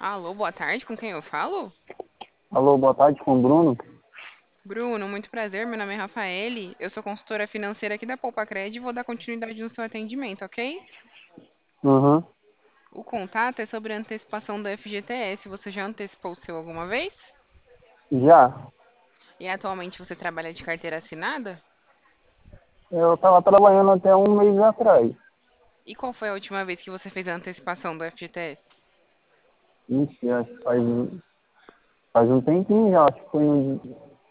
Alô, boa tarde, com quem eu falo? Alô, boa tarde, com o Bruno. Bruno, muito prazer, meu nome é Rafaele, eu sou consultora financeira aqui da Poupa e vou dar continuidade no seu atendimento, ok? Uhum. O contato é sobre a antecipação do FGTS, você já antecipou o seu alguma vez? Já, E atualmente você trabalha de carteira assinada? eu estava trabalhando até um mês atrás. E qual foi a última vez que você fez a antecipação do FGTS? Ixi, acho que faz um tempinho já, acho que foi em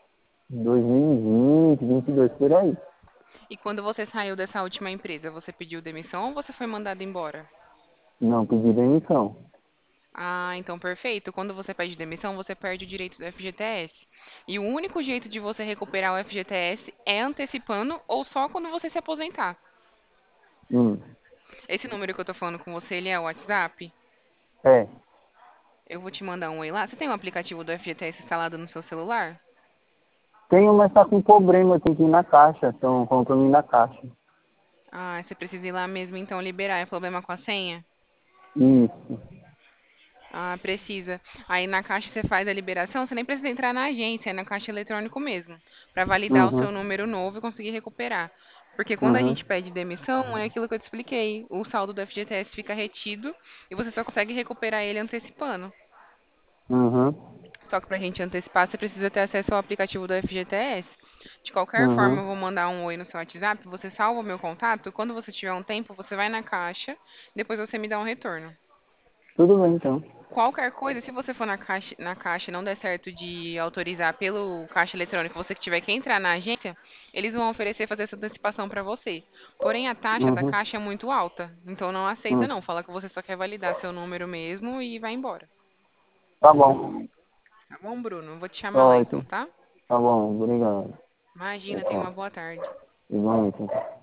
2020, 22, por aí. E quando você saiu dessa última empresa, você pediu demissão ou você foi mandado embora? Não, pedi demissão. Ah, então perfeito. Quando você pede demissão, você perde o direito do FGTS. E o único jeito de você recuperar o FGTS é antecipando ou só quando você se aposentar. Hum. Esse número que eu tô falando com você, ele é o WhatsApp? É, Eu vou te mandar um oi lá. Você tem um aplicativo do FGTS instalado no seu celular? tenho, mas tá com problema, tem que ir na caixa, estão falando ir na caixa. Ah, você precisa ir lá mesmo então liberar. É problema com a senha? Isso. Ah, precisa. Aí na caixa você faz a liberação, você nem precisa entrar na agência, é na caixa eletrônico mesmo, para validar o Uhum, seu número novo e conseguir recuperar. Porque quando a uhum, gente pede demissão, é aquilo que eu te expliquei, o saldo do FGTS fica retido e você só consegue recuperar ele antecipando. uhum, Só que para a gente antecipar, você precisa ter acesso ao aplicativo do FGTS. De qualquer forma, uhum. eu vou mandar um oi no seu WhatsApp, você salva o meu contato, quando você tiver um tempo, você vai na caixa, depois você me dá um retorno. Tudo bem, então. Qualquer coisa, se você for na caixa e não der certo de autorizar pelo caixa eletrônico, você que tiver que entrar na agência, eles vão oferecer fazer essa antecipação para você. Porém, a taxa da Uhum, caixa é muito alta, então não aceita uhum. não. Fala que você só quer validar seu número mesmo e vai embora. Tá bom. Tá bom, Bruno? Vou te chamar lá então, Ótimo. tá? Tá bom, obrigado. Imagina, tenha uma Tchau. boa tarde. Igualmente.